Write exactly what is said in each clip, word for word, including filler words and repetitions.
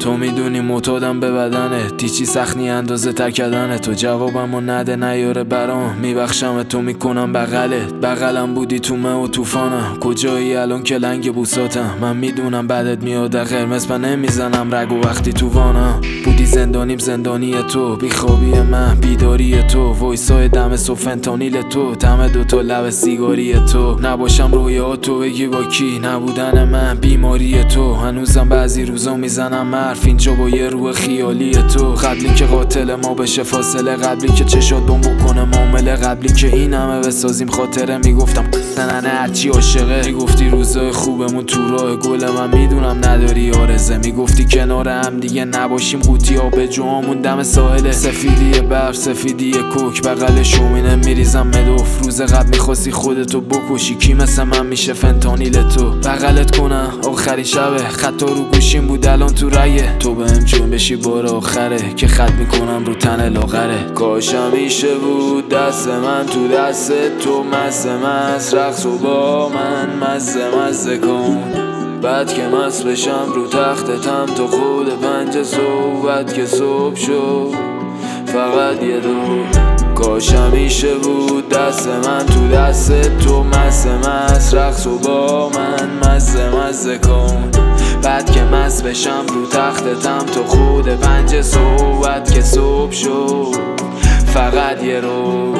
تو میدونی معتادم به بدنت، تیچی سخنی اندازه تکدنه. تو جوابمو نده نیاره برام، میبخشم تو میکنم بغلت. بغلم بودی تو مه و توفانم، کجایی الان که لنگ بوساتم. من میدونم بدت میاد قرمز من نمیزنم رگ و وقتی تو وانم بودی زندانیم زندانی تو، بیخوابی من بیداری تو، وایسای دم صبح فنتانیل تو، تم دوتا لب سیگاری تو. نباشم رویا تو بگی با کی، نبودن من بیماری تو. هنوزم بعضی روزا میزنم حرف اینجا با یه روح خیالی تو. قبلی که قاتل ما بشه فاصله، قبلی که چشات بم بکنه معامله، قبلی که این همه بسازیم خاطره. میگفتم نه هرچی عاشقه، میگفتی روزای خوبمون تو راه گل، من میدونم نداری آرزه. میگفتی کنار هم دیگه نباشیم قوطی آب جوامون دم ساحله. سفیدی برف سفیدی کوک بغلش اومینه میریزم مدوف. روز قبل میخواستی خودتو بکشی، کی مثل من میشه فنتانیل تو. بغلت کنم آخرین شبه، خطا رو گوشیم بود الان تو رایه. تو بهم جون بشی بار آخره که خط میکنم رو تن لاغره. کاش همیشه بود دست من تو دست تو، مزه مز رقص و با من مزه مزه کن. بعد که مست بشم رو تختتم تا خود پنج صبح، بعد که صبح شد فقط یه دو. کاش همیشه بود دست من تو دست تو، مزه مز رقص و با من مزه مزه کن. بعد که مست بشم رو تختتم تا خود پنج صبح، بعد که صبح شد فقط یه رو،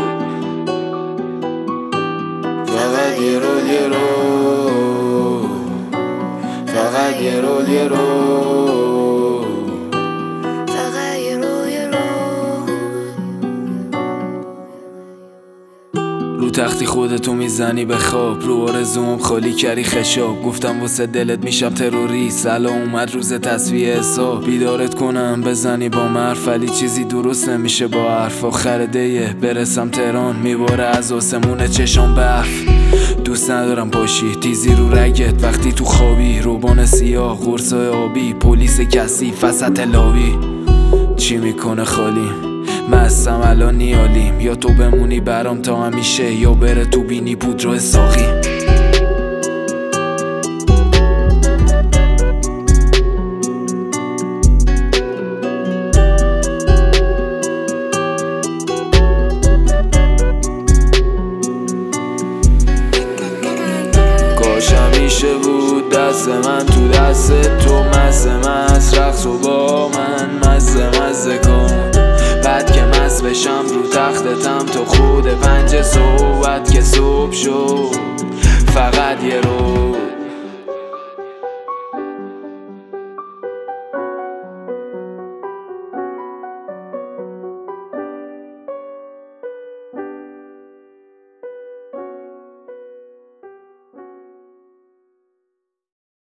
فقط یه رو یه رو، فقط یه رو یه رو، فقط یه رو یه رو. رو تختی خودتو میزنی به خواب، رو آرزوم خالی کردی خشاب. گفتم واسه دلت میشم تروریست، الان اومد روز تصفیه حساب. بیدارت کنم بزنی با حرف، ولی چیزی درست نمیشه با حرف. آخر دیه برسم تهران، میباره از آسمون چشام برف. دوست ندارم باشی تیزی رو رگت وقتی تو خوابی، روبان سیاه قرصای آبی، پلیس کثیف وسط لابی. چی میکنه خالی مستم الان نیالیم، یا تو بمونی برام تا همیشه، یا بره تو بینی پودر ساقی. کاش همیشه بود دست من